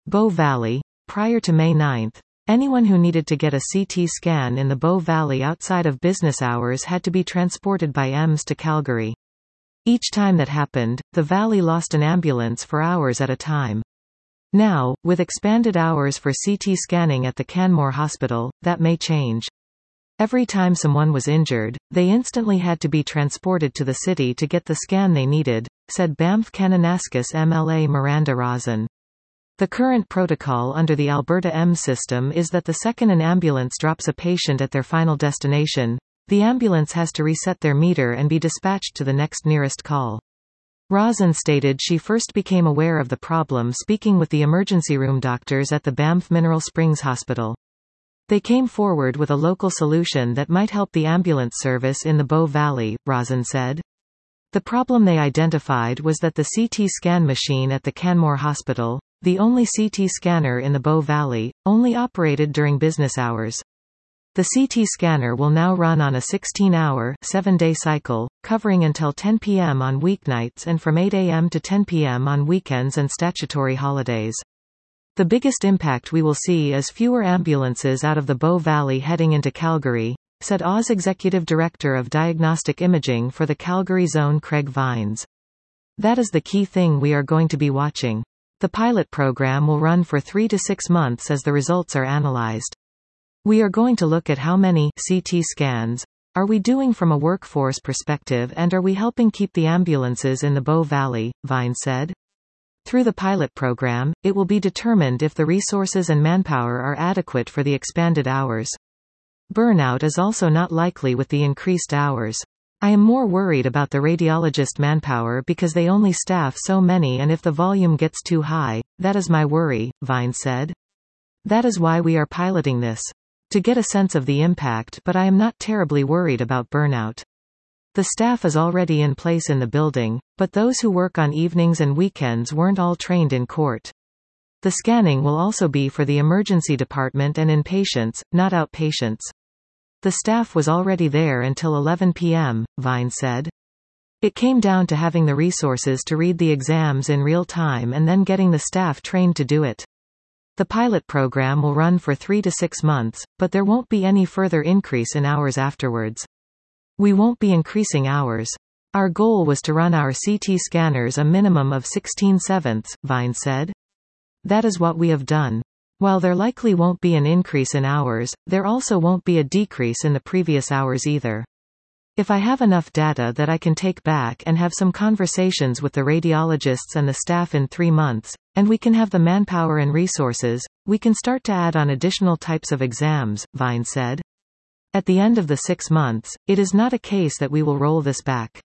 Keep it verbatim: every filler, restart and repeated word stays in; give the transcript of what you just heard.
Bow Valley. Prior to May ninth, anyone who needed to get a C T scan in the Bow Valley outside of business hours had to be transported by E M S to Calgary. Each time that happened, the Valley lost an ambulance for hours at a time. Now, with expanded hours for C T scanning at the Canmore Hospital, that may change. Every time someone was injured, they instantly had to be transported to the city to get the scan they needed, said Banff Kananaskis M L A Miranda Rosen. The current protocol under the Alberta E M S system is that the second an ambulance drops a patient at their final destination, the ambulance has to reset their meter and be dispatched to the next nearest call. Rosen stated she first became aware of the problem speaking with the emergency room doctors at the Banff Mineral Springs Hospital. They came forward with a local solution that might help the ambulance service in the Bow Valley, Rosen said. The problem they identified was that the C T scan machine at the Canmore Hospital, the only C T scanner in the Bow Valley, only operated during business hours. The C T scanner will now run on a sixteen-hour, seven-day cycle, covering until ten p m on weeknights and from eight a m to ten p m on weekends and statutory holidays. The biggest impact we will see is fewer ambulances out of the Bow Valley heading into Calgary, said O Z Executive Director of Diagnostic Imaging for the Calgary Zone Craig Vines. That is the key thing we are going to be watching. The pilot program will run for three to six months as the results are analyzed. We are going to look at how many C T scans are we doing from a workforce perspective and are we helping keep the ambulances in the Bow Valley, Vines said. Through the pilot program, it will be determined if the resources and manpower are adequate for the expanded hours. Burnout is also not likely with the increased hours. I am more worried about the radiologist manpower because they only staff so many, and if the volume gets too high, that is my worry, Vines said. That is why we are piloting this. To get a sense of the impact, but I am not terribly worried about burnout. The staff is already in place in the building, but those who work on evenings and weekends weren't all trained in court. The scanning will also be for the emergency department and inpatients, not outpatients. The staff was already there until eleven p m, Vines said. It came down to having the resources to read the exams in real time and then getting the staff trained to do it. The pilot program will run for three to six months, but there won't be any further increase in hours afterwards. We won't be increasing hours. Our goal was to run our C T scanners a minimum of sixteen sevenths, Vines said. That is what we have done. While there likely won't be an increase in hours, there also won't be a decrease in the previous hours either. If I have enough data that I can take back and have some conversations with the radiologists and the staff in three months, and we can have the manpower and resources, we can start to add on additional types of exams, Vines said. At the end of the six months, it is not a case that we will roll this back.